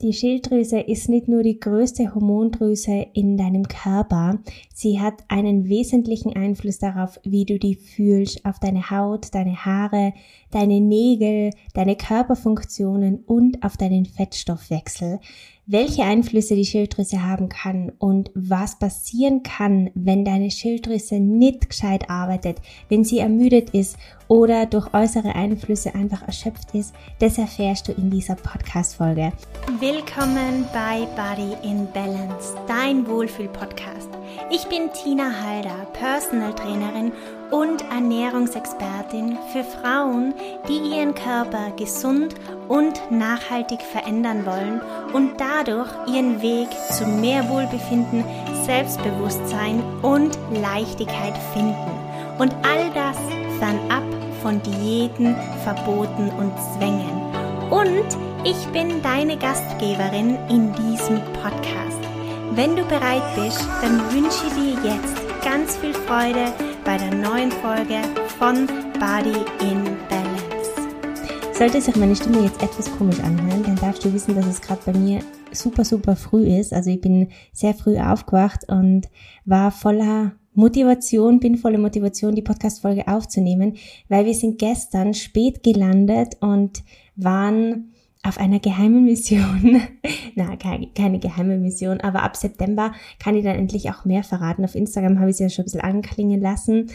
Die Schilddrüse ist nicht nur die größte Hormondrüse in deinem Körper, sie hat einen wesentlichen Einfluss darauf, wie du dich fühlst, auf deine Haut, deine Haare, deine Nägel, deine Körperfunktionen und auf deinen Fettstoffwechsel. Welche Einflüsse die Schilddrüse haben kann und was passieren kann, wenn deine Schilddrüse nicht gescheit arbeitet, wenn sie ermüdet ist oder durch äußere Einflüsse einfach erschöpft ist, das erfährst du in dieser Podcast-Folge. Willkommen bei Body in Balance, dein Wohlfühl-Podcast. Ich bin Tina Halder, Personal Trainerin und Ernährungsexpertin für Frauen, die ihren Körper gesund und nachhaltig verändern wollen und dadurch ihren Weg zu mehr Wohlbefinden, Selbstbewusstsein und Leichtigkeit finden. Und all das fernab von Diäten, Verboten und Zwängen. Und ich bin deine Gastgeberin in diesem Podcast. Wenn du bereit bist, dann wünsche ich dir jetzt ganz viel Freude bei der neuen Folge von Body in Balance. Sollte sich meine Stimme jetzt etwas komisch anhören, dann darfst du wissen, dass es gerade bei mir super früh ist. Also ich bin sehr früh aufgewacht und war voller Motivation, die Podcast-Folge aufzunehmen, weil wir sind gestern spät gelandet und waren auf einer geheimen Mission. Na, keine geheime Mission, aber ab September kann ich dann endlich auch mehr verraten. Auf Instagram habe ich es ja schon ein bisschen anklingen lassen.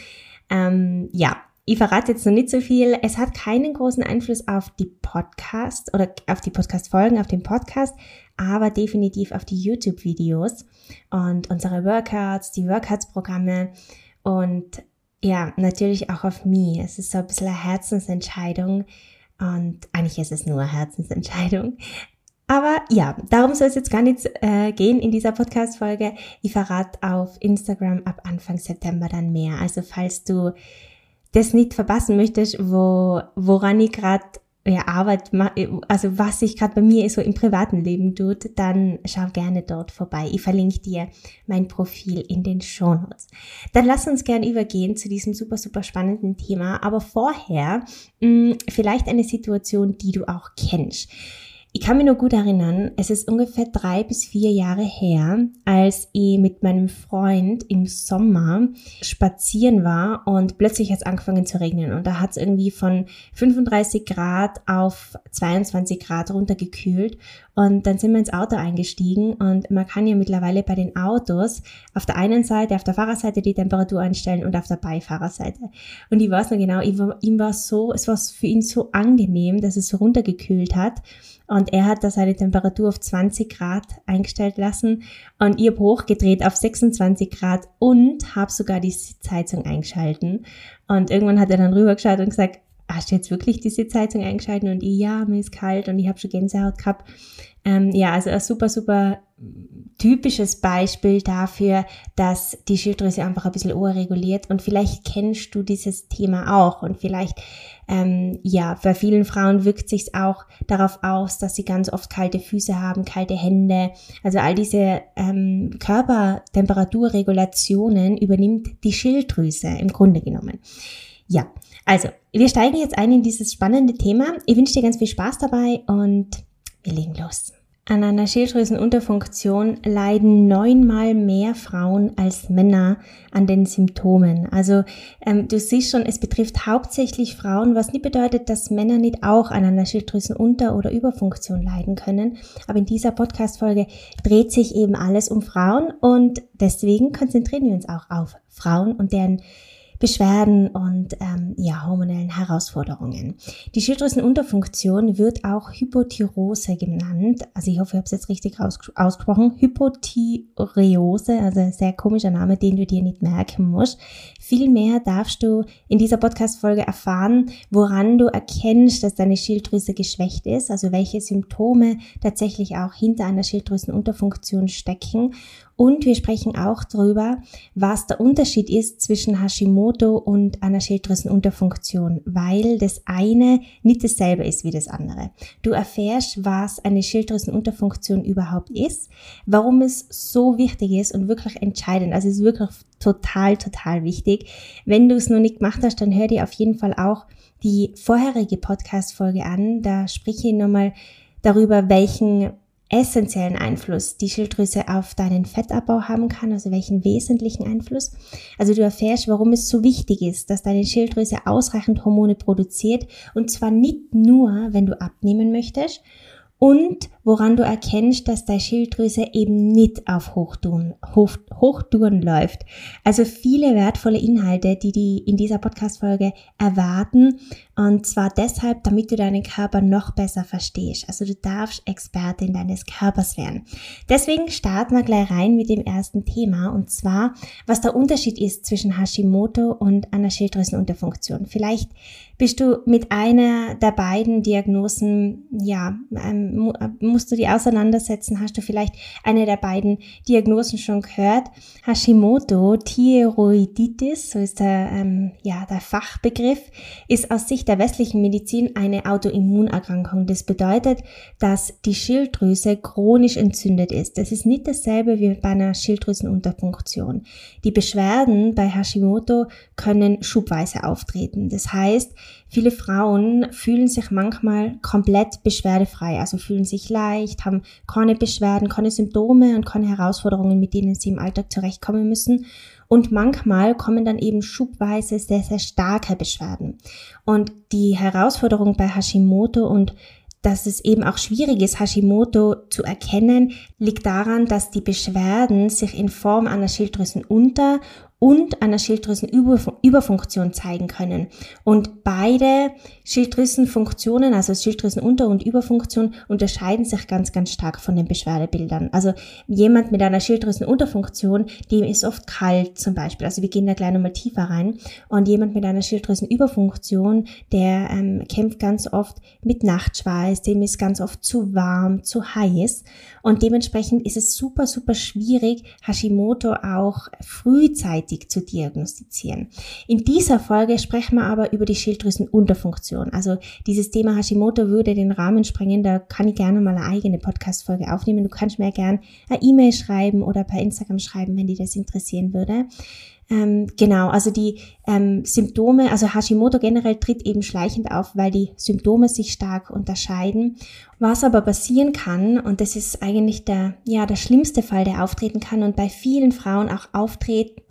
Ich verrate jetzt noch nicht so viel. Es hat keinen großen Einfluss auf die Podcast oder auf die Podcast-Folgen, auf den Podcast, aber definitiv auf die YouTube-Videos und unsere Workouts, die Workouts-Programme und ja, natürlich auch auf mich. Es ist so ein bisschen eine Herzensentscheidung und eigentlich ist es nur eine Herzensentscheidung. Aber ja, darum soll es jetzt gar nicht gehen in dieser Podcast-Folge. Ich verrate auf Instagram ab Anfang September dann mehr. Also falls du das nicht verpassen möchtest, woran ich gerade arbeite, also was sich gerade bei mir so im privaten Leben tut, dann schau gerne dort vorbei. Ich verlinke dir mein Profil in den Shownotes. Dann lass uns gerne übergehen zu diesem super spannenden Thema. Aber vorher vielleicht eine Situation, die du auch kennst. Ich kann mich noch gut erinnern, es ist ungefähr 3 bis 4 Jahre her, als ich mit meinem Freund im Sommer spazieren war und plötzlich hat es angefangen zu regnen und da hat es irgendwie von 35 Grad auf 22 Grad runtergekühlt und dann sind wir ins Auto eingestiegen und man kann ja mittlerweile bei den Autos auf der einen Seite, auf der Fahrerseite die Temperatur einstellen und auf der Beifahrerseite. Und ich weiß noch genau, es war für ihn so angenehm, dass es so runtergekühlt hat. Und er hat da seine Temperatur auf 20 Grad eingestellt lassen und ich habe hochgedreht auf 26 Grad und habe sogar die Sitzheizung eingeschalten. Und irgendwann hat er dann rübergeschaut und gesagt, hast du jetzt wirklich die Sitzheizung eingeschalten? Und ich, ja, mir ist kalt und ich habe schon Gänsehaut gehabt. Also ein super typisches Beispiel dafür, dass die Schilddrüse einfach ein bisschen überreguliert und vielleicht kennst du dieses Thema auch und vielleicht bei vielen Frauen wirkt sich's auch darauf aus, dass sie ganz oft kalte Füße haben, kalte Hände. Also all diese Körpertemperaturregulationen übernimmt die Schilddrüse im Grunde genommen. Ja, also wir steigen jetzt ein in dieses spannende Thema. Ich wünsche dir ganz viel Spaß dabei und wir legen los. An einer Schilddrüsenunterfunktion leiden 9-mal mehr Frauen als Männer an den Symptomen. Also du siehst schon, es betrifft hauptsächlich Frauen, was nicht bedeutet, dass Männer nicht auch an einer Schilddrüsenunter- oder Überfunktion leiden können. Aber in dieser Podcast-Folge dreht sich eben alles um Frauen und deswegen konzentrieren wir uns auch auf Frauen und deren Beschwerden und hormonellen Herausforderungen. Die Schilddrüsenunterfunktion wird auch Hypothyreose genannt. Also ich hoffe, ich habe es jetzt richtig ausgesprochen. Hypothyreose, also ein sehr komischer Name, den du dir nicht merken musst. Vielmehr darfst du in dieser Podcast-Folge erfahren, woran du erkennst, dass deine Schilddrüse geschwächt ist, also welche Symptome tatsächlich auch hinter einer Schilddrüsenunterfunktion stecken. Und wir sprechen auch darüber, was der Unterschied ist zwischen Hashimoto und einer Schilddrüsenunterfunktion, weil das eine nicht dasselbe ist wie das andere. Du erfährst, was eine Schilddrüsenunterfunktion überhaupt ist, warum es so wichtig ist und wirklich entscheidend. Also es ist wirklich total wichtig. Wenn du es noch nicht gemacht hast, dann hör dir auf jeden Fall auch die vorherige Podcast-Folge an. Da spreche ich nochmal darüber, welchen essentiellen Einfluss die Schilddrüse auf deinen Fettabbau haben kann, also welchen wesentlichen Einfluss. Also du erfährst, warum es so wichtig ist, dass deine Schilddrüse ausreichend Hormone produziert, und zwar nicht nur, wenn du abnehmen möchtest, und woran du erkennst, dass deine Schilddrüse eben nicht auf Hochtouren läuft. Also viele wertvolle Inhalte, die in dieser Podcast-Folge erwarten, und zwar deshalb, damit du deinen Körper noch besser verstehst. Also du darfst Expertin deines Körpers werden. Deswegen starten wir gleich rein mit dem ersten Thema, und zwar, was der Unterschied ist zwischen Hashimoto und einer Schilddrüsenunterfunktion. Vielleicht bist du mit einer der beiden Diagnosen, musst du die auseinandersetzen, hast du vielleicht eine der beiden Diagnosen schon gehört. Hashimoto Thyreoiditis, so ist der Fachbegriff, ist aus Sicht der westlichen Medizin eine Autoimmunerkrankung. Das bedeutet, dass die Schilddrüse chronisch entzündet ist. Das ist nicht dasselbe wie bei einer Schilddrüsenunterfunktion. Die Beschwerden bei Hashimoto können schubweise auftreten. Das heißt, viele Frauen fühlen sich manchmal komplett beschwerdefrei, also fühlen sich leicht, haben keine Beschwerden, keine Symptome und keine Herausforderungen, mit denen sie im Alltag zurechtkommen müssen. Und manchmal kommen dann eben schubweise sehr, sehr starke Beschwerden. Und die Herausforderung bei Hashimoto, und dass es eben auch schwierig ist, Hashimoto zu erkennen, liegt daran, dass die Beschwerden sich in Form einer Schilddrüsenunter- und einer Schilddrüsenüberfunktion zeigen können. Und beide Schilddrüsenfunktionen, also Schilddrüsenunter- und Überfunktion, unterscheiden sich ganz, ganz stark von den Beschwerdebildern. Also jemand mit einer Schilddrüsenunterfunktion, dem ist oft kalt zum Beispiel. Also wir gehen da gleich nochmal tiefer rein. Und jemand mit einer Schilddrüsenüberfunktion, der kämpft ganz oft mit Nachtschweiß, dem ist ganz oft zu warm, zu heiß. Und dementsprechend ist es super, super schwierig, Hashimoto auch frühzeitig zu diagnostizieren. In dieser Folge sprechen wir aber über die Schilddrüsenunterfunktion. Also dieses Thema Hashimoto würde den Rahmen sprengen, da kann ich gerne mal eine eigene Podcast-Folge aufnehmen. Du kannst mir gerne eine E-Mail schreiben oder per Instagram schreiben, wenn dich das interessieren würde. Also die Symptome, also Hashimoto generell tritt eben schleichend auf, weil die Symptome sich stark unterscheiden. Was aber passieren kann, und das ist eigentlich der schlimmste Fall, der auftreten kann und bei vielen Frauen auch auftretet,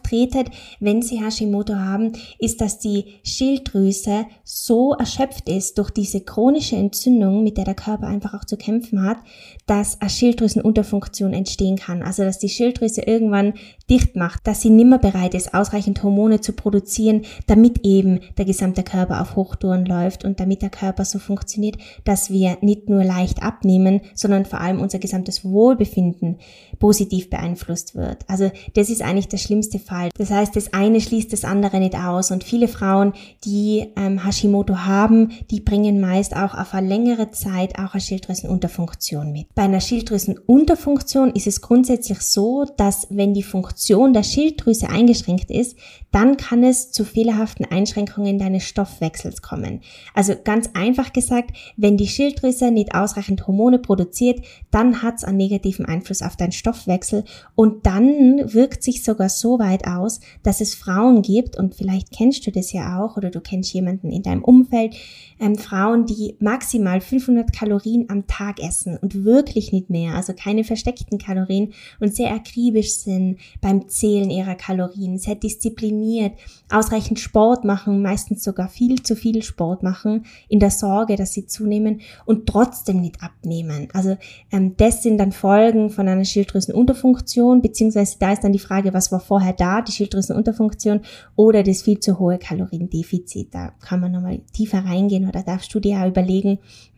wenn sie Hashimoto haben, ist, dass die Schilddrüse so erschöpft ist durch diese chronische Entzündung, mit der der Körper einfach auch zu kämpfen hat, dass eine Schilddrüsenunterfunktion entstehen kann. Also dass die Schilddrüse irgendwann dicht macht, dass sie nimmer bereit ist, ausreichend Hormone zu produzieren, damit eben der gesamte Körper auf Hochtouren läuft und damit der Körper so funktioniert, dass wir nicht nur leicht abnehmen, sondern vor allem unser gesamtes Wohlbefinden positiv beeinflusst wird. Also das ist eigentlich der schlimmste Fall. Das heißt, das eine schließt das andere nicht aus, und viele Frauen, die Hashimoto haben, die bringen meist auch auf eine längere Zeit auch eine Schilddrüsenunterfunktion mit. Bei einer Schilddrüsenunterfunktion ist es grundsätzlich so, dass wenn die Funktion der Schilddrüse eingeschränkt ist, dann kann es zu fehlerhaften Einschränkungen deines Stoffwechsels kommen. Also ganz einfach gesagt, wenn die Schilddrüse nicht ausreichend Hormone produziert, dann hat es einen negativen Einfluss auf deinen Stoffwechsel, und dann wirkt sich sogar so weit aus, dass es Frauen gibt, und vielleicht kennst du das ja auch oder du kennst jemanden in deinem Umfeld, Frauen, die maximal 500 Kalorien am Tag essen und wirklich nicht mehr, also keine versteckten Kalorien, und sehr akribisch sind beim Zählen ihrer Kalorien, sehr diszipliniert, ausreichend Sport machen, meistens sogar viel zu viel Sport machen, in der Sorge, dass sie zunehmen und trotzdem nicht abnehmen. Also das sind dann Folgen von einer Schilddrüsenunterfunktion, beziehungsweise da ist dann die Frage, was war vorher da, die Schilddrüsenunterfunktion oder das viel zu hohe Kaloriendefizit. Da kann man nochmal tiefer reingehen, oder darfst du dir auch überlegen,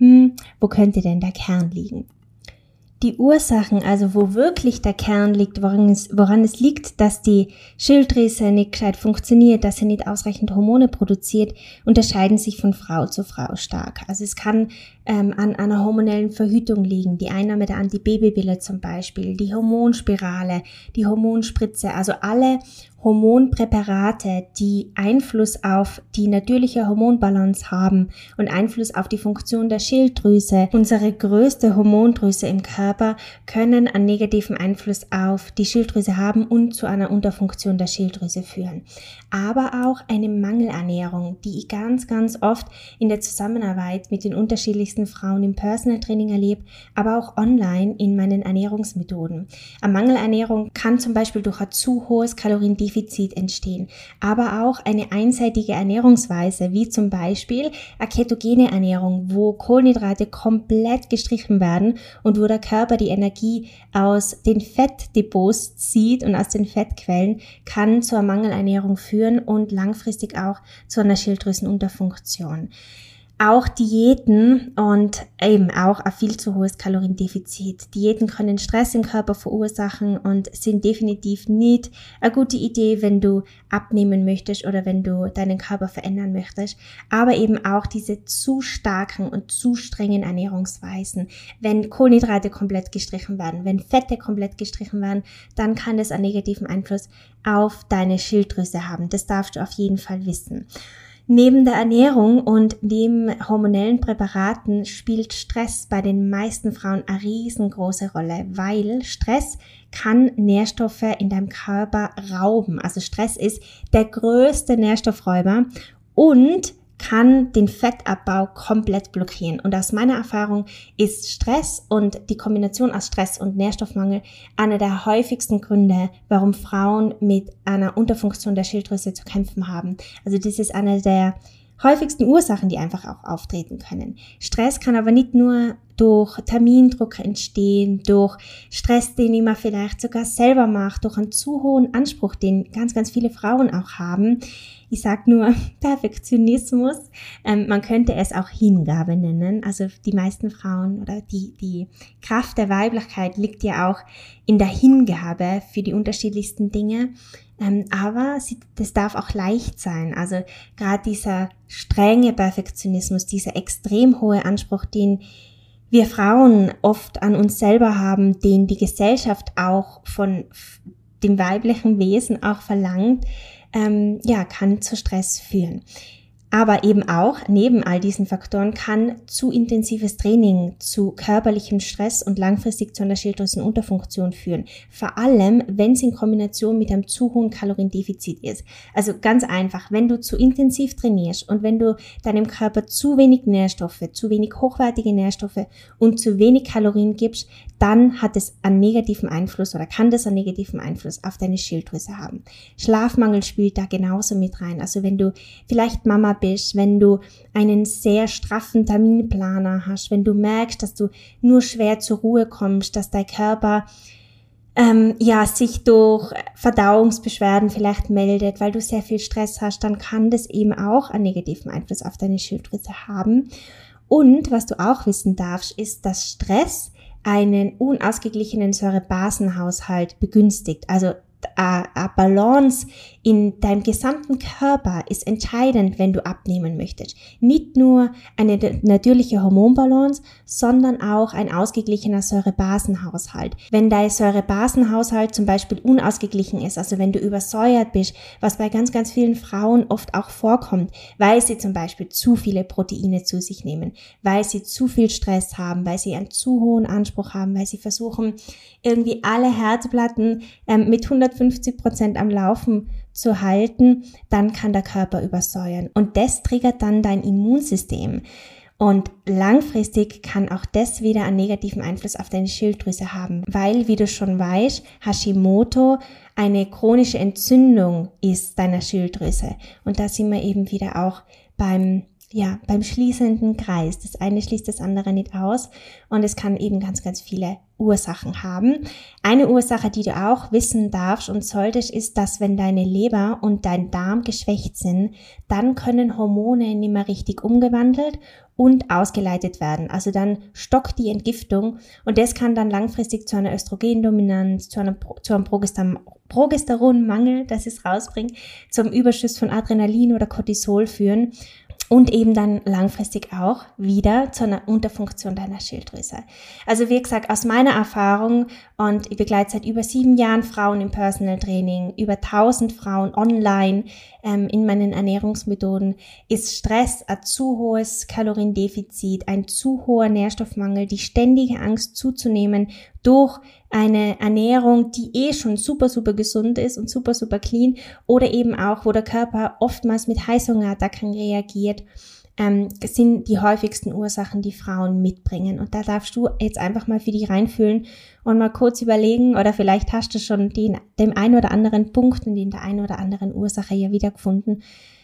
wo könnte denn der Kern liegen? Die Ursachen, also wo wirklich der Kern liegt, woran es liegt, dass die Schilddrüse nicht gescheit funktioniert, dass sie nicht ausreichend Hormone produziert, unterscheiden sich von Frau zu Frau stark. Also es kann an einer hormonellen Verhütung liegen, die Einnahme der Antibabypille zum Beispiel, die Hormonspirale, die Hormonspritze, also alle Hormonpräparate, die Einfluss auf die natürliche Hormonbalance haben und Einfluss auf die Funktion der Schilddrüse, unsere größte Hormondrüse im Körper, können einen negativen Einfluss auf die Schilddrüse haben und zu einer Unterfunktion der Schilddrüse führen. Aber auch eine Mangelernährung, die ich ganz, ganz oft in der Zusammenarbeit mit den unterschiedlichsten meisten Frauen im Personal Training erlebe, aber auch online in meinen Ernährungsmethoden. Eine Mangelernährung kann zum Beispiel durch ein zu hohes Kaloriendefizit entstehen, aber auch eine einseitige Ernährungsweise, wie zum Beispiel eine ketogene Ernährung, wo Kohlenhydrate komplett gestrichen werden und wo der Körper die Energie aus den Fettdepots zieht und aus den Fettquellen, kann zur Mangelernährung führen und langfristig auch zu einer Schilddrüsenunterfunktion. Auch Diäten und eben auch ein viel zu hohes Kaloriendefizit. Diäten können Stress im Körper verursachen und sind definitiv nicht eine gute Idee, wenn du abnehmen möchtest oder wenn du deinen Körper verändern möchtest. Aber eben auch diese zu starken und zu strengen Ernährungsweisen. Wenn Kohlenhydrate komplett gestrichen werden, wenn Fette komplett gestrichen werden, dann kann das einen negativen Einfluss auf deine Schilddrüse haben. Das darfst du auf jeden Fall wissen. Neben der Ernährung und neben hormonellen Präparaten spielt Stress bei den meisten Frauen eine riesengroße Rolle, weil Stress kann Nährstoffe in deinem Körper rauben. Also Stress ist der größte Nährstoffräuber und kann den Fettabbau komplett blockieren. Und aus meiner Erfahrung ist Stress und die Kombination aus Stress und Nährstoffmangel einer der häufigsten Gründe, warum Frauen mit einer Unterfunktion der Schilddrüse zu kämpfen haben. Also das ist eine der häufigsten Ursachen, die einfach auch auftreten können. Stress kann aber nicht nur durch Termindruck entstehen, durch Stress, den man vielleicht sogar selber macht, durch einen zu hohen Anspruch, den ganz, ganz viele Frauen auch haben. Ich sag nur Perfektionismus. Man könnte es auch Hingabe nennen. Also die meisten Frauen oder die Kraft der Weiblichkeit liegt ja auch in der Hingabe für die unterschiedlichsten Dinge. Aber das darf auch leicht sein. Also gerade dieser strenge Perfektionismus, dieser extrem hohe Anspruch, den wir Frauen oft an uns selber haben, den die Gesellschaft auch von dem weiblichen Wesen auch verlangt, kann zu Stress führen. Aber eben auch, neben all diesen Faktoren, kann zu intensives Training zu körperlichem Stress und langfristig zu einer Schilddrüsenunterfunktion führen. Vor allem, wenn es in Kombination mit einem zu hohen Kaloriendefizit ist. Also ganz einfach, wenn du zu intensiv trainierst und wenn du deinem Körper zu wenig Nährstoffe, zu wenig hochwertige Nährstoffe und zu wenig Kalorien gibst, dann hat es einen negativen Einfluss oder kann das einen negativen Einfluss auf deine Schilddrüse haben. Schlafmangel spielt da genauso mit rein. Also wenn du vielleicht Mama bist, wenn du einen sehr straffen Terminplaner hast, wenn du merkst, dass du nur schwer zur Ruhe kommst, dass dein Körper sich durch Verdauungsbeschwerden vielleicht meldet, weil du sehr viel Stress hast, dann kann das eben auch einen negativen Einfluss auf deine Schilddrüse haben. Und was du auch wissen darfst, ist, dass Stress einen unausgeglichenen Säurebasenhaushalt begünstigt. Also eine Balance in deinem gesamten Körper ist entscheidend, wenn du abnehmen möchtest. Nicht nur eine natürliche Hormonbalance, sondern auch ein ausgeglichener Säurebasenhaushalt. Wenn dein Säurebasenhaushalt zum Beispiel unausgeglichen ist, also wenn du übersäuert bist, was bei ganz, ganz vielen Frauen oft auch vorkommt, weil sie zum Beispiel zu viele Proteine zu sich nehmen, weil sie zu viel Stress haben, weil sie einen zu hohen Anspruch haben, weil sie versuchen, irgendwie alle Herdplatten mit 150% am Laufen zu halten, dann kann der Körper übersäuern. Und das triggert dann dein Immunsystem. Und langfristig kann auch das wieder einen negativen Einfluss auf deine Schilddrüse haben, weil, wie du schon weißt, Hashimoto eine chronische Entzündung ist deiner Schilddrüse. Und da sind wir eben wieder auch beim schließenden Kreis. Das eine schließt das andere nicht aus und es kann eben ganz, ganz viele Ursachen haben. Eine Ursache, die du auch wissen darfst und solltest, ist, dass wenn deine Leber und dein Darm geschwächt sind, dann können Hormone nicht mehr richtig umgewandelt und ausgeleitet werden. Also dann stockt die Entgiftung und das kann dann langfristig zu einer Östrogendominanz, zu einem Progesteronmangel, das es rausbringt, zum Überschuss von Adrenalin oder Cortisol führen. Und eben dann langfristig auch wieder zu einer Unterfunktion deiner Schilddrüse. Also wie gesagt, aus meiner Erfahrung, und ich begleite seit über 7 Jahren Frauen im Personal Training, über 1000 Frauen online in meinen Ernährungsmethoden, ist Stress, ein zu hohes Kaloriendefizit, ein zu hoher Nährstoffmangel, die ständige Angst zuzunehmen durch eine Ernährung, die schon super, super gesund ist und super, super clean, oder eben auch, wo der Körper oftmals mit Heißhungerattacken reagiert, sind die häufigsten Ursachen, die Frauen mitbringen. Und da darfst du jetzt einfach mal für dich reinfühlen und mal kurz überlegen, oder vielleicht hast du schon dem einen oder anderen Punkt und in der einen oder anderen Ursache ja wiedergefunden,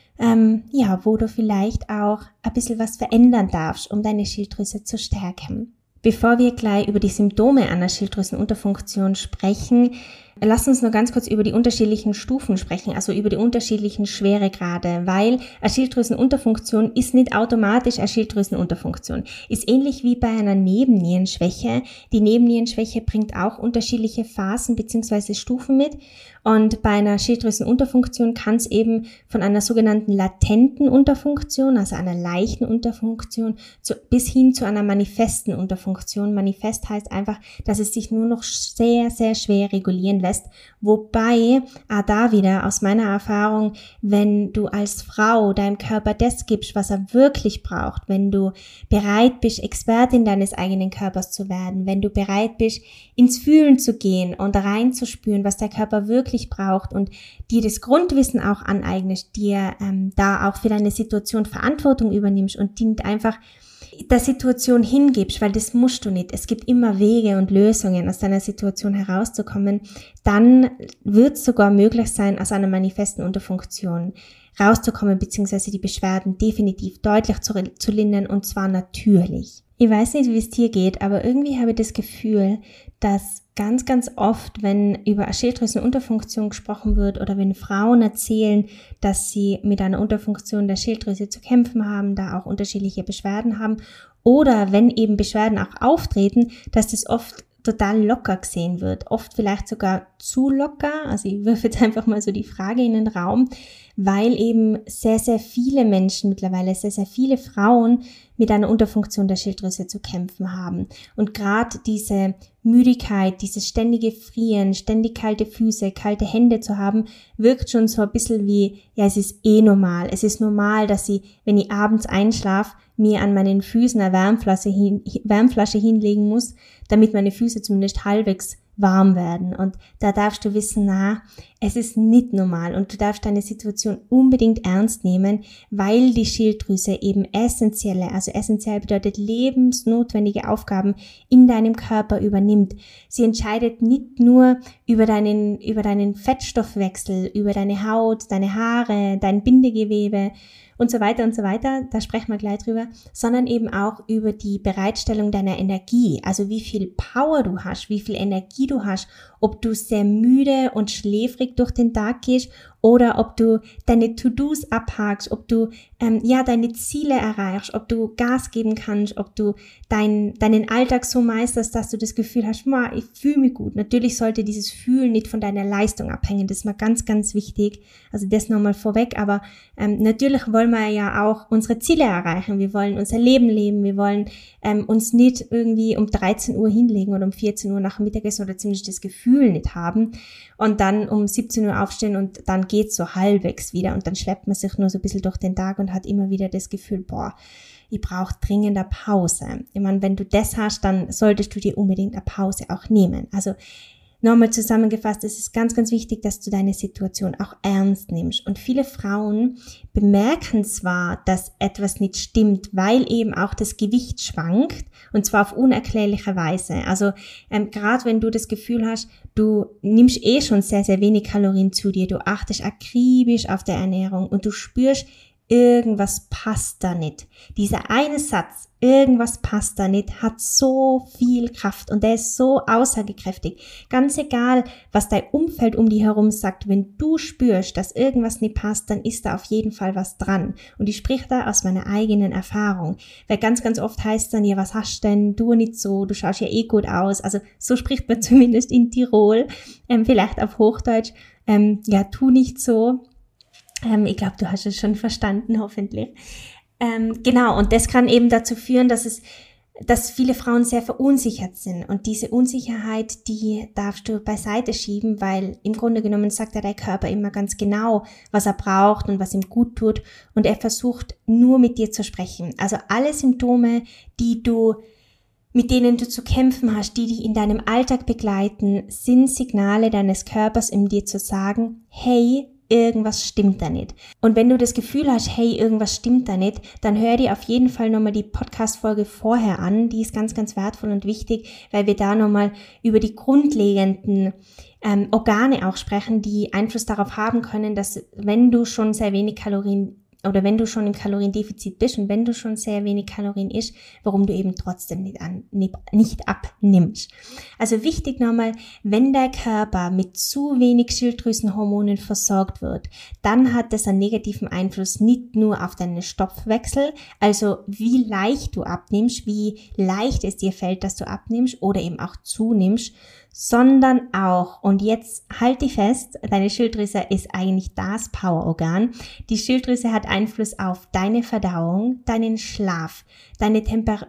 wo du vielleicht auch ein bisschen was verändern darfst, um deine Schilddrüse zu stärken. Bevor wir gleich über die Symptome einer Schilddrüsenunterfunktion sprechen, lass uns nur ganz kurz über die unterschiedlichen Stufen sprechen, also über die unterschiedlichen Schweregrade, weil eine Schilddrüsenunterfunktion ist nicht automatisch eine Schilddrüsenunterfunktion. Ist ähnlich wie bei einer Nebennierenschwäche. Die Nebennierenschwäche bringt auch unterschiedliche Phasen bzw. Stufen mit. Und bei einer Schilddrüsenunterfunktion kann es eben von einer sogenannten latenten Unterfunktion, also einer leichten Unterfunktion, bis hin zu einer manifesten Unterfunktion. Manifest heißt einfach, dass es sich nur noch sehr, sehr schwer regulieren lässt. Wobei, da wieder aus meiner Erfahrung, wenn du als Frau deinem Körper das gibst, was er wirklich braucht, wenn du bereit bist, Expertin deines eigenen Körpers zu werden, wenn du bereit bist, ins Fühlen zu gehen und reinzuspüren, was der Körper wirklich braucht und dir das Grundwissen auch aneignest, dir da auch für deine Situation Verantwortung übernimmst und die einfach der Situation hingibst, weil das musst du nicht. Es gibt immer Wege und Lösungen, aus deiner Situation herauszukommen. Dann wird es sogar möglich sein, aus einer manifesten Unterfunktion rauszukommen, beziehungsweise die Beschwerden definitiv deutlich zu lindern, und zwar natürlich. Ich weiß nicht, wie es dir geht, aber irgendwie habe ich das Gefühl, dass ganz, ganz oft, wenn über eine Schilddrüsenunterfunktion gesprochen wird oder wenn Frauen erzählen, dass sie mit einer Unterfunktion der Schilddrüse zu kämpfen haben, da auch unterschiedliche Beschwerden haben, oder wenn eben Beschwerden auch auftreten, dass das oft total locker gesehen wird, oft vielleicht sogar zu locker. Also ich wirfe jetzt einfach mal so die Frage in den Raum, weil eben sehr, sehr viele Menschen mittlerweile, sehr, sehr viele Frauen mit einer Unterfunktion der Schilddrüse zu kämpfen haben. Und gerade diese Müdigkeit, dieses ständige Frieren, ständig kalte Füße, kalte Hände zu haben, wirkt schon so ein bisschen wie, ja, es ist normal. Es ist normal, dass ich, wenn ich abends einschlafe, mir an meinen Füßen eine Wärmflasche hinlegen muss, damit meine Füße zumindest halbwegs warm werden. Und da darfst du wissen, es ist nicht normal und du darfst deine Situation unbedingt ernst nehmen, weil die Schilddrüse eben essentiell bedeutet lebensnotwendige Aufgaben in deinem Körper übernimmt. Sie entscheidet nicht nur über deinen Fettstoffwechsel, über deine Haut, deine Haare, dein Bindegewebe und so weiter, da sprechen wir gleich drüber, sondern eben auch über die Bereitstellung deiner Energie, also wie viel Power du hast, wie viel Energie du hast, ob du sehr müde und schläfrig durch den Tag gehst oder ob du deine To-Dos abhakst, ob du deine Ziele erreichst, ob du Gas geben kannst, ob du deinen Alltag so meisterst, dass du das Gefühl hast, ich fühle mich gut. Natürlich sollte dieses Fühlen nicht von deiner Leistung abhängen, das ist mal ganz, ganz wichtig, also das nochmal vorweg, aber natürlich wollen wir ja auch unsere Ziele erreichen, wir wollen unser Leben leben, wir wollen uns nicht irgendwie um 13 Uhr hinlegen oder um 14 Uhr nach dem Mittagessen oder zumindest das Gefühl nicht haben und dann um 17 Uhr aufstehen und dann geht's so halbwegs wieder und dann schleppt man sich nur so ein bisschen durch den Tag und hat immer wieder das Gefühl, ich brauche dringend eine Pause. Ich meine, wenn du das hast, dann solltest du dir unbedingt eine Pause auch nehmen. Also nochmal zusammengefasst, es ist ganz, ganz wichtig, dass du deine Situation auch ernst nimmst. Und viele Frauen bemerken zwar, dass etwas nicht stimmt, weil eben auch das Gewicht schwankt, und zwar auf unerklärliche Weise. Also gerade wenn du das Gefühl hast, du nimmst schon sehr, sehr wenig Kalorien zu dir, du achtest akribisch auf der Ernährung und du spürst, irgendwas passt da nicht. Dieser eine Satz, irgendwas passt da nicht, hat so viel Kraft und der ist so aussagekräftig. Ganz egal, was dein Umfeld um dich herum sagt, wenn du spürst, dass irgendwas nicht passt, dann ist da auf jeden Fall was dran. Und ich spreche da aus meiner eigenen Erfahrung. Weil ganz, ganz oft heißt dann, ja, was hast du denn? Du nicht so, du schaust ja gut aus. Also so spricht man zumindest in Tirol, vielleicht auf Hochdeutsch, tu nicht so. Ich glaube, du hast es schon verstanden, hoffentlich. Genau, und das kann eben dazu führen, dass viele Frauen sehr verunsichert sind. Und diese Unsicherheit, die darfst du beiseite schieben, weil im Grunde genommen sagt ja dein Körper immer ganz genau, was er braucht und was ihm gut tut. Und er versucht nur mit dir zu sprechen. Also alle Symptome, mit denen du zu kämpfen hast, die dich in deinem Alltag begleiten, sind Signale deines Körpers, um dir zu sagen, hey, irgendwas stimmt da nicht. Und wenn du das Gefühl hast, hey, irgendwas stimmt da nicht, dann hör dir auf jeden Fall nochmal die Podcast-Folge vorher an. Die ist ganz, ganz wertvoll und wichtig, weil wir da nochmal über die grundlegenden Organe auch sprechen, die Einfluss darauf haben können, dass wenn du schon sehr wenig Kalorien oder wenn du schon im Kaloriendefizit bist und wenn du schon sehr wenig Kalorien isst, warum du eben trotzdem nicht abnimmst. Also wichtig nochmal, wenn der Körper mit zu wenig Schilddrüsenhormonen versorgt wird, dann hat das einen negativen Einfluss nicht nur auf deinen Stoffwechsel, also wie leicht du abnimmst, wie leicht es dir fällt, dass du abnimmst oder eben auch zunimmst, sondern auch, und jetzt halt dich fest, deine Schilddrüse ist eigentlich das Powerorgan. Die Schilddrüse hat Einfluss auf deine Verdauung, deinen Schlaf, deine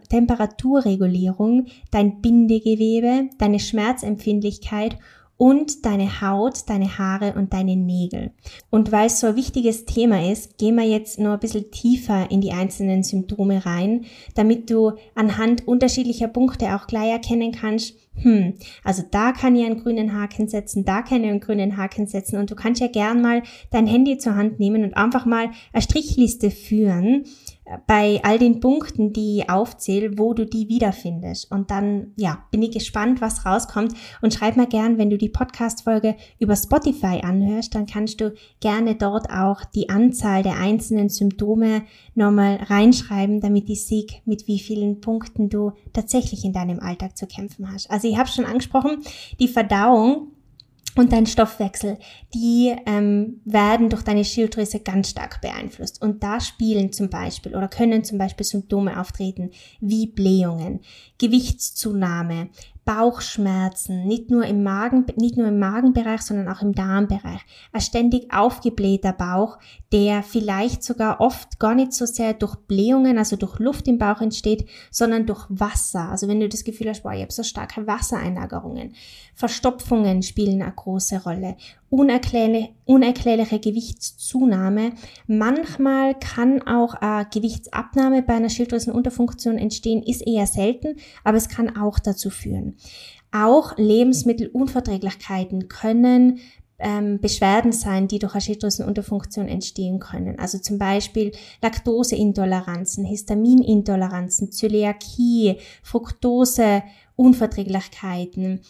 Temperaturregulierung, dein Bindegewebe, deine Schmerzempfindlichkeit und deine Haut, deine Haare und deine Nägel. Und weil es so ein wichtiges Thema ist, gehen wir jetzt noch ein bisschen tiefer in die einzelnen Symptome rein, damit du anhand unterschiedlicher Punkte auch gleich erkennen kannst, also da kann ich einen grünen Haken setzen, da kann ich einen grünen Haken setzen und du kannst ja gern mal dein Handy zur Hand nehmen und einfach mal eine Strichliste führen bei all den Punkten, die ich aufzähle, wo du die wiederfindest. Und dann, bin ich gespannt, was rauskommt und schreib mir gern, wenn du die Podcast-Folge über Spotify anhörst, dann kannst du gerne dort auch die Anzahl der einzelnen Symptome nochmal reinschreiben, damit ich sehe, mit wie vielen Punkten du tatsächlich in deinem Alltag zu kämpfen hast. Also ich habe schon angesprochen, die Verdauung und dein Stoffwechsel, die werden durch deine Schilddrüse ganz stark beeinflusst. Und da können zum Beispiel Symptome auftreten wie Blähungen, Gewichtszunahme, Bauchschmerzen, nicht nur im Magenbereich, sondern auch im Darmbereich. Ein ständig aufgeblähter Bauch, der vielleicht sogar oft gar nicht so sehr durch Blähungen, also durch Luft im Bauch entsteht, sondern durch Wasser. Also wenn du das Gefühl hast, ich habe so starke Wassereinlagerungen. Verstopfungen spielen eine große Rolle. Unerklärliche Gewichtszunahme. Manchmal kann auch eine Gewichtsabnahme bei einer Schilddrüsenunterfunktion entstehen, ist eher selten, aber es kann auch dazu führen. Auch Lebensmittelunverträglichkeiten können Beschwerden sein, die durch eine Schilddrüsenunterfunktion entstehen können. Also zum Beispiel Laktoseintoleranzen, Histaminintoleranzen, Zöliakie, Fructoseunverträglichkeiten,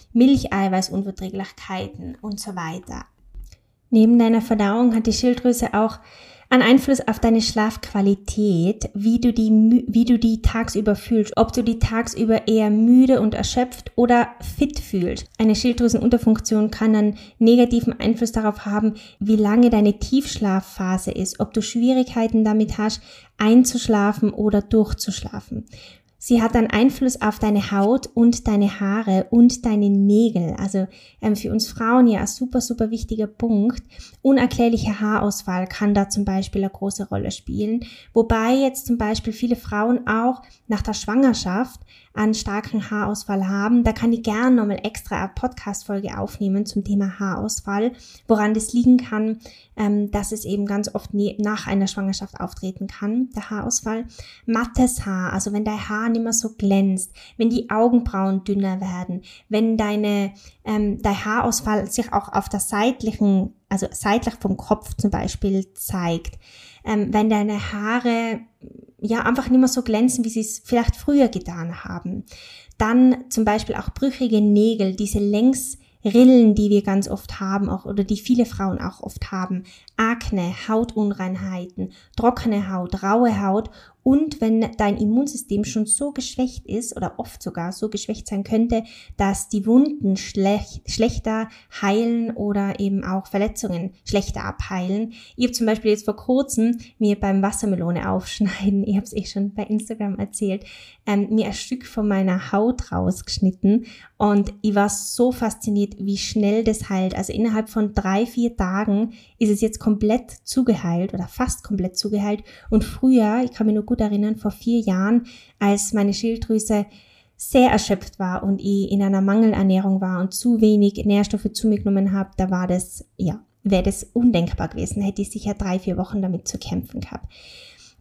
Milcheiweißunverträglichkeiten und so weiter. Neben deiner Verdauung hat die Schilddrüse auch einen Einfluss auf deine Schlafqualität, wie du die tagsüber fühlst, ob du die tagsüber eher müde und erschöpft oder fit fühlst. Eine Schilddrüsenunterfunktion kann einen negativen Einfluss darauf haben, wie lange deine Tiefschlafphase ist, ob du Schwierigkeiten damit hast, einzuschlafen oder durchzuschlafen. Sie hat einen Einfluss auf deine Haut und deine Haare und deine Nägel. Also für uns Frauen ja ein super, super wichtiger Punkt. Unerklärlicher Haarausfall kann da zum Beispiel eine große Rolle spielen. Wobei jetzt zum Beispiel viele Frauen auch nach der Schwangerschaft einen starken Haarausfall haben. Da kann ich gerne nochmal extra eine Podcast-Folge aufnehmen zum Thema Haarausfall, woran das liegen kann, dass es eben ganz oft nach einer Schwangerschaft auftreten kann, der Haarausfall. Mattes Haar, also wenn dein Haar nicht mehr so glänzt, wenn die Augenbrauen dünner werden, wenn dein Haarausfall sich auch auf der seitlich vom Kopf zum Beispiel zeigt, wenn deine Haare einfach nicht mehr so glänzen, wie sie es vielleicht früher getan haben. Dann zum Beispiel auch brüchige Nägel, diese Längsrillen, die wir ganz oft haben, auch oder die viele Frauen auch oft haben. Akne, Hautunreinheiten, trockene Haut, raue Haut. Und wenn dein Immunsystem schon so geschwächt ist oder oft sogar so geschwächt sein könnte, dass die Wunden schlechter heilen oder eben auch Verletzungen schlechter abheilen. Ich habe zum Beispiel jetzt vor kurzem mir beim Wassermelone aufschneiden, ich habe es schon bei Instagram erzählt, mir ein Stück von meiner Haut rausgeschnitten und ich war so fasziniert, wie schnell das heilt. Also innerhalb von 3-4 Tagen ist es jetzt komplett zugeheilt oder fast komplett zugeheilt. Und früher, ich kann mich noch gut erinnern, vor 4 Jahren, als meine Schilddrüse sehr erschöpft war und ich in einer Mangelernährung war und zu wenig Nährstoffe zu mir genommen habe, da wäre das undenkbar gewesen, hätte ich sicher 3-4 Wochen damit zu kämpfen gehabt.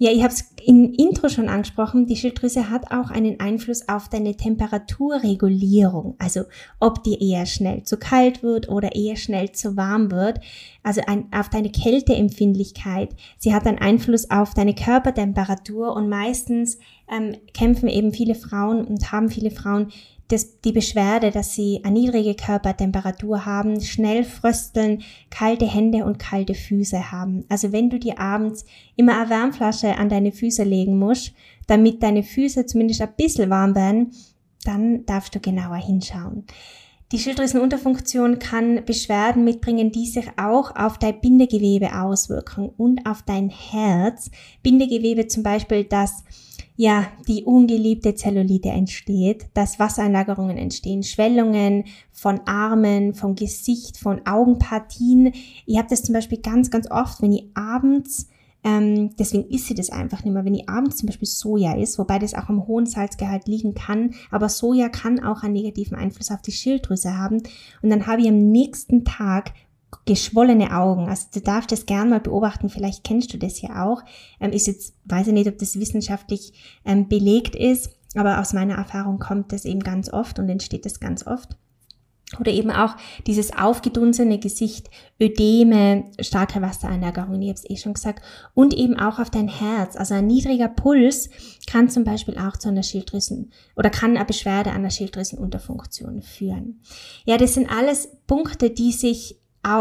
Ja, ich habe es im Intro schon angesprochen, die Schilddrüse hat auch einen Einfluss auf deine Temperaturregulierung, also ob dir eher schnell zu kalt wird oder eher schnell zu warm wird, also auf deine Kälteempfindlichkeit. Sie hat einen Einfluss auf deine Körpertemperatur und meistens kämpfen eben viele Frauen und haben viele Frauen die Beschwerde, dass sie eine niedrige Körpertemperatur haben, schnell frösteln, kalte Hände und kalte Füße haben. Also wenn du dir abends immer eine Wärmflasche an deine Füße legen musst, damit deine Füße zumindest ein bisschen warm werden, dann darfst du genauer hinschauen. Die Schilddrüsenunterfunktion kann Beschwerden mitbringen, die sich auch auf dein Bindegewebe auswirken und auf dein Herz. Bindegewebe zum Beispiel, dass die ungeliebte Zellulite entsteht, dass Wassereinlagerungen entstehen, Schwellungen von Armen, vom Gesicht, von Augenpartien. Ich habe das zum Beispiel ganz, ganz oft, wenn ich abends, deswegen isse ich das einfach nicht mehr, wenn ich abends zum Beispiel Soja esse, wobei das auch am hohen Salzgehalt liegen kann, aber Soja kann auch einen negativen Einfluss auf die Schilddrüse haben und dann habe ich am nächsten Tag geschwollene Augen. Also du darfst das gerne mal beobachten, vielleicht kennst du das ja auch. Ist jetzt, weiß ich nicht, ob das wissenschaftlich belegt ist, aber aus meiner Erfahrung kommt das eben ganz oft und entsteht das ganz oft. Oder eben auch dieses aufgedunsene Gesicht, Ödeme, starke Wassereinlagerungen, ich habe es schon gesagt, und eben auch auf dein Herz. Also ein niedriger Puls kann zum Beispiel auch zu einer kann eine Beschwerde an der Schilddrüsenunterfunktion führen. Ja, das sind alles Punkte, die sich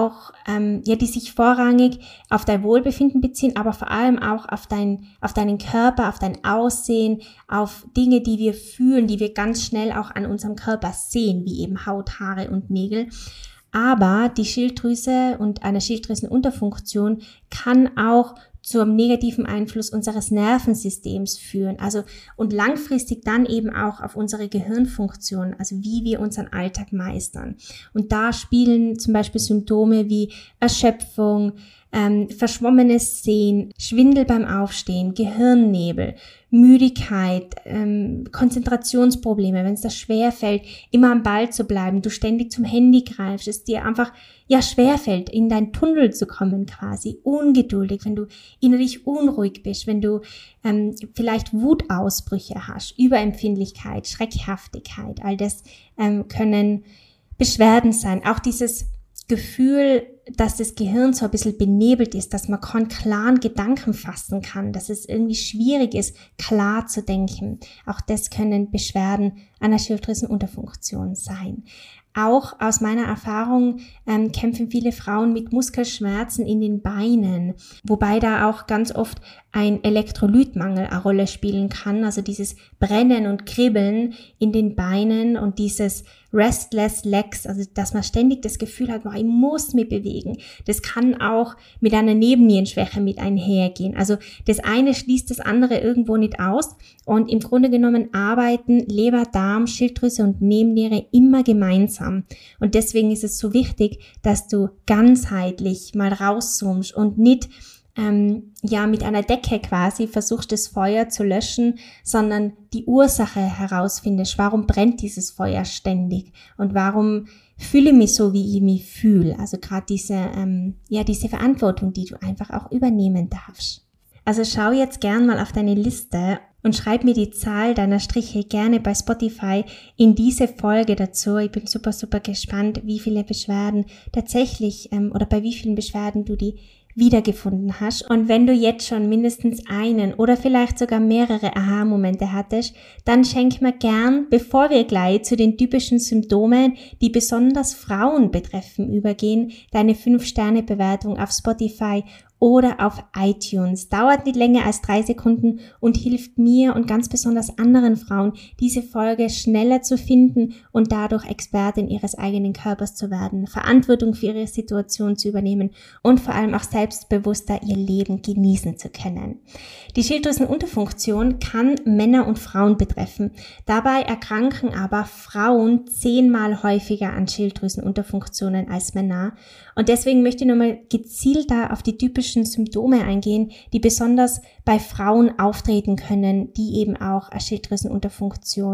vorrangig auf dein Wohlbefinden beziehen, aber vor allem auch auf deinen Körper, auf dein Aussehen, auf Dinge, die wir fühlen, die wir ganz schnell auch an unserem Körper sehen, wie eben Haut, Haare und Nägel. Aber die Schilddrüse und eine Schilddrüsenunterfunktion kann auch zum negativen Einfluss unseres Nervensystems führen, und langfristig dann eben auch auf unsere Gehirnfunktion, also wie wir unseren Alltag meistern. Und da spielen zum Beispiel Symptome wie Erschöpfung, verschwommenes Sehen, Schwindel beim Aufstehen, Gehirnnebel, Müdigkeit, Konzentrationsprobleme, wenn es dir schwerfällt, immer am Ball zu bleiben, du ständig zum Handy greifst, es dir einfach schwerfällt, in deinen Tunnel zu kommen quasi, ungeduldig, wenn du innerlich unruhig bist, wenn du vielleicht Wutausbrüche hast, Überempfindlichkeit, Schreckhaftigkeit, all das können Beschwerden sein. Auch dieses Gefühl, dass das Gehirn so ein bisschen benebelt ist, dass man keinen klaren Gedanken fassen kann, dass es irgendwie schwierig ist, klar zu denken. Auch das können Beschwerden einer Schilddrüsenunterfunktion sein. Auch aus meiner Erfahrung kämpfen viele Frauen mit Muskelschmerzen in den Beinen, wobei da auch ganz oft ein Elektrolytmangel eine Rolle spielen kann, also dieses Brennen und Kribbeln in den Beinen und dieses Restless Legs, also dass man ständig das Gefühl hat, ich muss mich bewegen. Das kann auch mit einer Nebennierenschwäche mit einhergehen. Also das eine schließt das andere irgendwo nicht aus und im Grunde genommen arbeiten Leber, Darm, Schilddrüse und Nebenniere immer gemeinsam. Und deswegen ist es so wichtig, dass du ganzheitlich mal rauszoomst und nicht mit einer Decke quasi versuchst, das Feuer zu löschen, sondern die Ursache herausfindest. Warum brennt dieses Feuer ständig? Und warum fühle ich mich so, wie ich mich fühle? Also gerade diese Verantwortung, die du einfach auch übernehmen darfst. Also schau jetzt gern mal auf deine Liste und schreib mir die Zahl deiner Striche gerne bei Spotify in diese Folge dazu. Ich bin super, super gespannt, wie viele Beschwerden tatsächlich oder bei wie vielen Beschwerden du die wiedergefunden hast. Und wenn du jetzt schon mindestens einen oder vielleicht sogar mehrere Aha-Momente hattest, dann schenk mir gern, bevor wir gleich zu den typischen Symptomen, die besonders Frauen betreffen, übergehen, deine 5-Sterne-Bewertung auf Spotify oder auf iTunes. Dauert nicht länger als 3 Sekunden und hilft mir und ganz besonders anderen Frauen, diese Folge schneller zu finden und dadurch Expertin ihres eigenen Körpers zu werden, Verantwortung für ihre Situation zu übernehmen und vor allem auch selbstbewusster ihr Leben genießen zu können. Die Schilddrüsenunterfunktion kann Männer und Frauen betreffen. Dabei erkranken aber Frauen 10-mal häufiger an Schilddrüsenunterfunktionen als Männer. Und deswegen möchte ich nochmal gezielter auf die typischen Symptome eingehen, die besonders bei Frauen auftreten können, die eben auch eine Schilddrüsenunterfunktion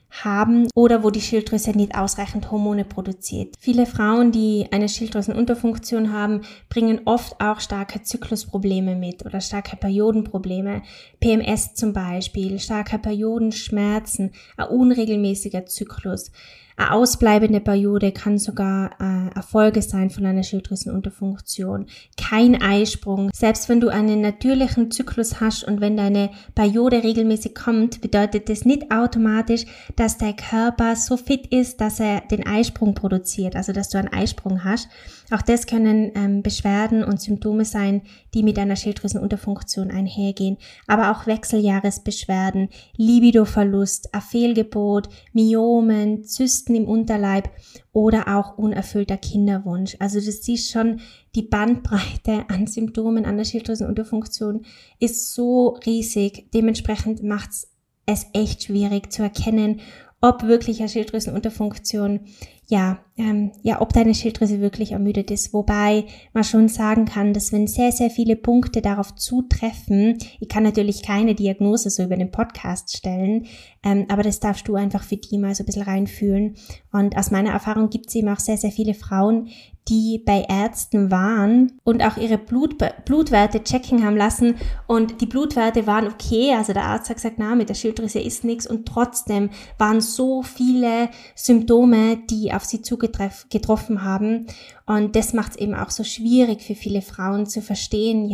haben oder wo die Schilddrüse nicht ausreichend Hormone produziert. Viele Frauen, die eine Schilddrüsenunterfunktion haben, bringen oft auch starke Zyklusprobleme mit oder starke Periodenprobleme, PMS zum Beispiel, starke Periodenschmerzen, ein unregelmäßiger Zyklus. Eine ausbleibende Periode kann sogar Erfolge sein von einer Schilddrüsenunterfunktion. Kein Eisprung. Selbst wenn du einen natürlichen Zyklus hast und wenn deine Periode regelmäßig kommt, bedeutet das nicht automatisch, dass der Körper so fit ist, dass er den Eisprung produziert, also dass du einen Eisprung hast. Auch das können Beschwerden und Symptome sein, die mit einer Schilddrüsenunterfunktion einhergehen. Aber auch Wechseljahresbeschwerden, Libidoverlust, ein Fehlgebot, Myomen, Zysten im Unterleib oder auch unerfüllter Kinderwunsch. Also du siehst schon, die Bandbreite an Symptomen an der Schilddrüsenunterfunktion ist so riesig. Dementsprechend macht es echt schwierig zu erkennen, ob wirklich eine Schilddrüsenunterfunktion, ob deine Schilddrüse wirklich ermüdet ist. Wobei man schon sagen kann, dass wenn sehr, sehr viele Punkte darauf zutreffen, ich kann natürlich keine Diagnose so über den Podcast stellen, aber das darfst du einfach für die mal so ein bisschen reinfühlen. Und aus meiner Erfahrung gibt es eben auch sehr, sehr viele Frauen, die bei Ärzten waren und auch ihre Blutwerte checken haben lassen und die Blutwerte waren okay, also der Arzt hat gesagt, na, mit der Schilddrüse ist nichts und trotzdem waren so viele Symptome, die auf sie zugetroffen haben und das macht es eben auch so schwierig für viele Frauen zu verstehen,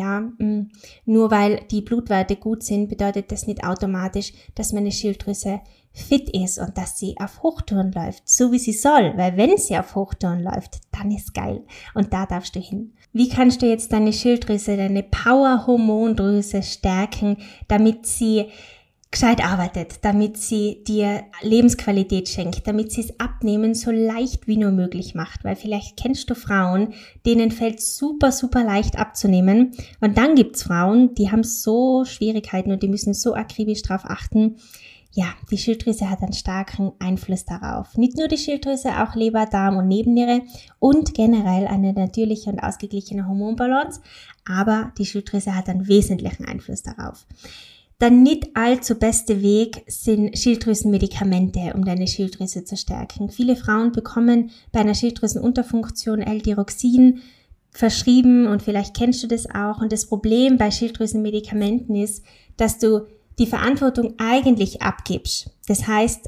nur weil die Blutwerte gut sind, bedeutet das nicht automatisch, dass meine Schilddrüse fit ist und dass sie auf Hochtouren läuft, so wie sie soll, weil wenn sie auf Hochtouren läuft, dann ist geil und da darfst du hin. Wie kannst du jetzt deine Schilddrüse, deine Power-Hormondrüse stärken, damit sie gescheit arbeitet, damit sie dir Lebensqualität schenkt, damit sie es abnehmen so leicht wie nur möglich macht, weil vielleicht kennst du Frauen, denen fällt super, super leicht abzunehmen und dann gibt's Frauen, die haben so Schwierigkeiten und die müssen so akribisch drauf achten. Ja, die Schilddrüse hat einen starken Einfluss darauf. Nicht nur die Schilddrüse, auch Leber, Darm und Nebenniere und generell eine natürliche und ausgeglichene Hormonbalance, aber die Schilddrüse hat einen wesentlichen Einfluss darauf. Der nicht allzu beste Weg sind Schilddrüsenmedikamente, um deine Schilddrüse zu stärken. Viele Frauen bekommen bei einer Schilddrüsenunterfunktion L-Diroxin verschrieben und vielleicht kennst du das auch. Und das Problem bei Schilddrüsenmedikamenten ist, dass du die Verantwortung eigentlich abgibst. Das heißt,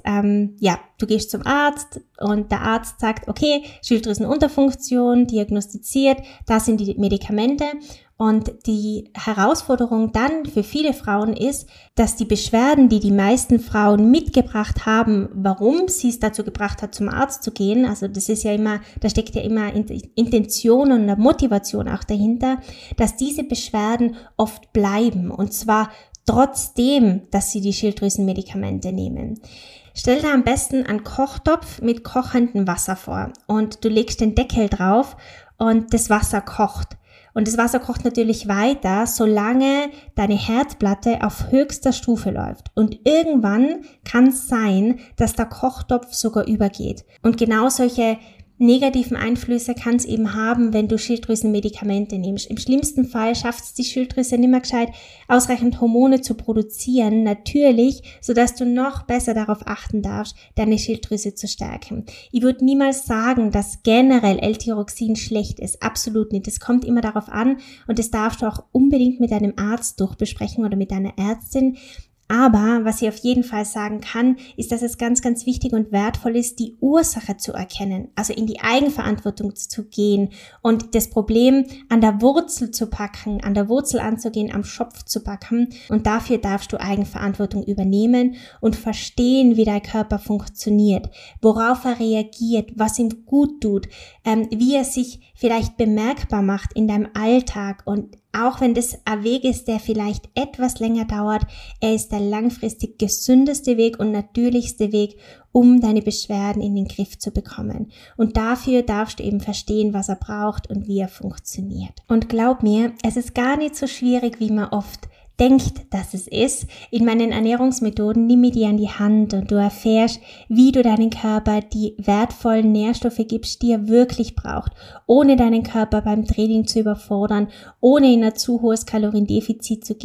du gehst zum Arzt und der Arzt sagt, okay, Schilddrüsenunterfunktion, diagnostiziert, das sind die Medikamente. Und die Herausforderung dann für viele Frauen ist, dass die Beschwerden, die die meisten Frauen mitgebracht haben, warum sie es dazu gebracht hat, zum Arzt zu gehen, also das ist ja immer, da steckt ja immer Intention und eine Motivation auch dahinter, dass diese Beschwerden oft bleiben und zwar trotzdem, dass sie die Schilddrüsenmedikamente nehmen. Stell dir am besten einen Kochtopf mit kochendem Wasser vor und du legst den Deckel drauf und das Wasser kocht. Und das Wasser kocht natürlich weiter, solange deine Herdplatte auf höchster Stufe läuft. Und irgendwann kann es sein, dass der Kochtopf sogar übergeht. Und genau solche negativen Einflüsse kann es eben haben, wenn du Schilddrüsenmedikamente nimmst. Im schlimmsten Fall schafft es die Schilddrüse nicht mehr gescheit, ausreichend Hormone zu produzieren, natürlich, sodass du noch besser darauf achten darfst, deine Schilddrüse zu stärken. Ich würde niemals sagen, dass generell L-Tyroxin schlecht ist, absolut nicht. Es kommt immer darauf an und das darfst du auch unbedingt mit deinem Arzt durchbesprechen oder mit deiner Ärztin. Aber was ich auf jeden Fall sagen kann, ist, dass es ganz, ganz wichtig und wertvoll ist, die Ursache zu erkennen, also in die Eigenverantwortung zu gehen und das Problem an der Wurzel zu packen, an der Wurzel anzugehen, am Schopf zu packen. Und dafür darfst du Eigenverantwortung übernehmen und verstehen, wie dein Körper funktioniert, worauf er reagiert, was ihm gut tut, wie er sich vielleicht bemerkbar macht in deinem Alltag. Und auch wenn das ein Weg ist, der vielleicht etwas länger dauert, er ist der langfristig gesündeste Weg und natürlichste Weg, um deine Beschwerden in den Griff zu bekommen. Und dafür darfst du eben verstehen, was er braucht und wie er funktioniert. Und glaub mir, es ist gar nicht so schwierig, wie man oft denkt, dass es ist. In meinen Ernährungsmethoden nimm mir die an die Hand und du erfährst, wie du deinen Körper die wertvollen Nährstoffe gibst, die er wirklich braucht, ohne deinen Körper beim Training zu überfordern, ohne in ein zu hohes Kaloriendefizit zu gehen,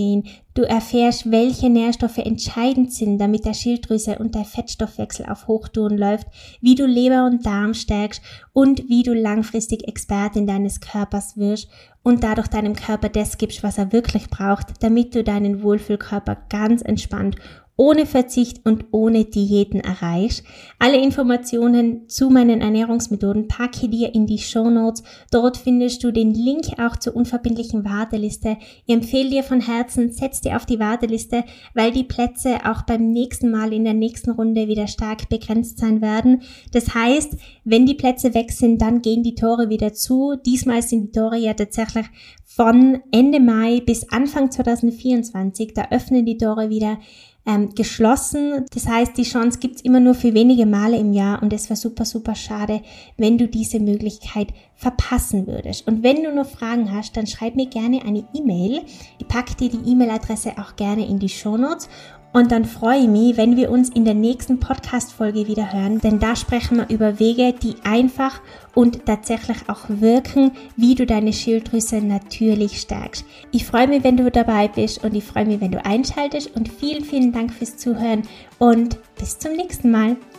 Du erfährst, welche Nährstoffe entscheidend sind, damit der Schilddrüse und der Fettstoffwechsel auf Hochtouren läuft, wie du Leber und Darm stärkst und wie du langfristig Expertin deines Körpers wirst und dadurch deinem Körper das gibst, was er wirklich braucht, damit du deinen Wohlfühlkörper ganz entspannt, ohne Verzicht und ohne Diäten erreichst. Alle Informationen zu meinen Ernährungsmethoden packe ich dir in die Shownotes. Dort findest du den Link auch zur unverbindlichen Warteliste. Ich empfehle dir von Herzen, setz dir auf die Warteliste, weil die Plätze auch beim nächsten Mal in der nächsten Runde wieder stark begrenzt sein werden. Das heißt, wenn die Plätze weg sind, dann gehen die Tore wieder zu. Diesmal sind die Tore ja tatsächlich von Ende Mai bis Anfang 2024. Da öffnen die Tore wieder geschlossen. Das heißt, die Chance gibt's immer nur für wenige Male im Jahr und es wäre super, super schade, wenn du diese Möglichkeit verpassen würdest. Und wenn du noch Fragen hast, dann schreib mir gerne eine E-Mail. Ich packe dir die E-Mail-Adresse auch gerne in die Shownotes. Und dann freue ich mich, wenn wir uns in der nächsten Podcast-Folge wieder hören, denn da sprechen wir über Wege, die einfach und tatsächlich auch wirken, wie du deine Schilddrüse natürlich stärkst. Ich freue mich, wenn du dabei bist und ich freue mich, wenn du einschaltest und vielen, vielen Dank fürs Zuhören und bis zum nächsten Mal.